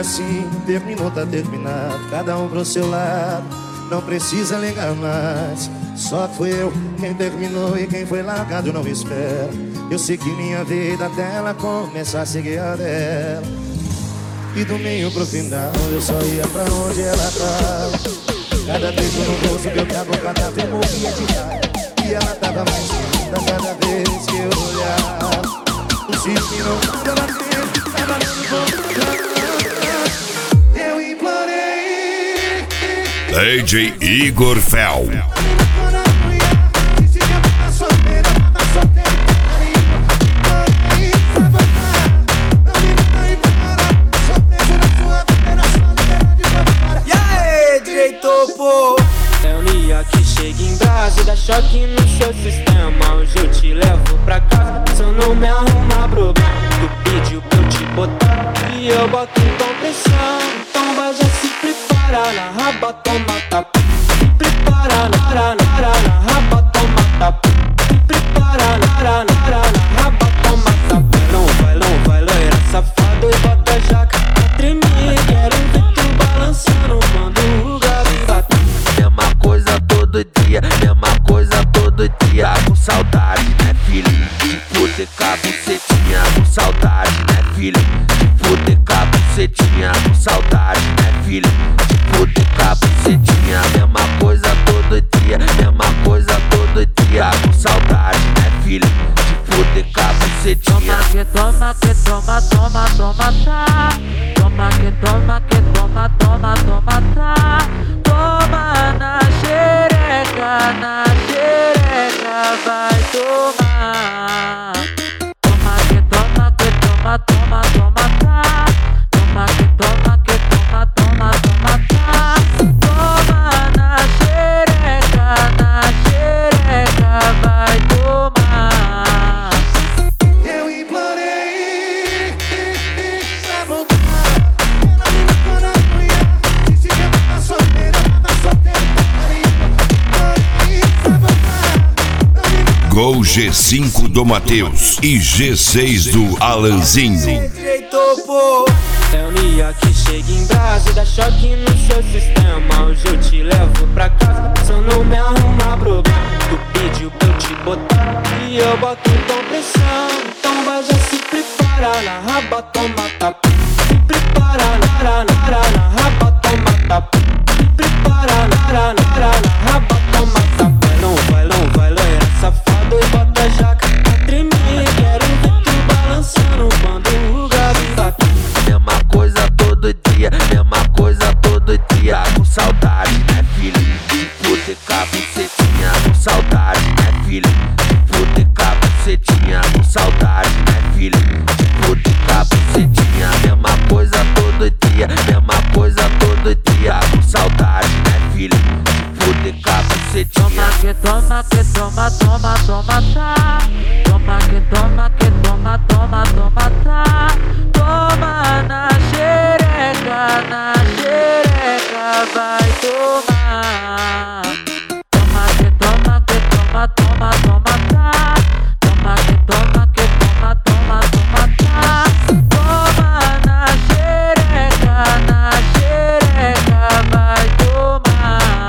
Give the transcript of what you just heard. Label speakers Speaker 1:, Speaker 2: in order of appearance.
Speaker 1: assim, terminou, tá terminado, cada um pro seu lado, não precisa ligar mais. Só que fui eu quem terminou e quem foi largado não espera. Eu segui minha vida até ela começar a seguir a dela. E do meio pro final eu só ia pra onde ela tava. Cada beijo no rosto que eu tava cada eu morria de raiva. E ela tava mais linda cada vez que eu olhava. O cisne não tava batendo, tava no ponto. Eu implorei
Speaker 2: DJ Igor Fel.
Speaker 3: É um dia que chega em brasa, dá choque no seu sistema. Hoje eu te levo pra casa, se eu não me arrumar problema. Tu pediu pra eu te botar e eu boto com pressão. Então vai já se prepara, na raba toma tapa. Se prepara, na raba toma tapa. Se prepara, na raba toma tapa. Vai, loira safado e bota a jaca pra tremer. Quero ver tu balançando quando o gato tá.
Speaker 4: Mesma coisa todo dia, mesma coisa todo dia. Com saudade, né, filho? De fuder com a bucetinha. Com saudade, né, filho? De fuder com a bucetinha. Com saudade, né, filho? De fuder com a bucetinha. Mesma coisa todo dia, mesma coisa todo dia. Com saudade, né, filho? De fuder com a bucetinha.
Speaker 5: Toma que toma, toma, toma, tá. Toma que toma, toma, toma, tá. Toma na xereca, vai tomar. Toma que toma, toma, toma, tá. Toma que toma, toma, toma, tá. Toma na xereca, vai tomar.
Speaker 1: Eu implorei pra voltar. Ela me matou na manhã, disse que eu tava solteira,
Speaker 2: Gol G5 do Matheus e G6 do Alanzinho.
Speaker 3: É um dia que chega em brasa, dá choque no seu sistema. Hoje eu te levo pra casa, se eu não me arrumar problema. Tu pediu pra eu te botar e eu boto com pressão. Então vai já se prepara, na raba toma tapa. Se prepara, na raba toma tapa. Se prepara, na raba toma tapa. Vai, loira safado e bota a jaca pra tremer. Quero ver tu balançando quando o gato tá aqui.
Speaker 4: Mesma coisa todo dia, mesma coisa todo dia. Com saudade, né, filho? De fuder com a bucetinha. Com saudade, né, filho? De fuder com a bucetinha. Com saudade, né, filho? De fuder com a bucetinha. Mesma coisa todo dia, mesma coisa todo dia. Com saudade, né, filho? De fuder com a bucetinha.
Speaker 5: Toma que toma, toma, toma, tá. Toma que toma, toma, toma, tá.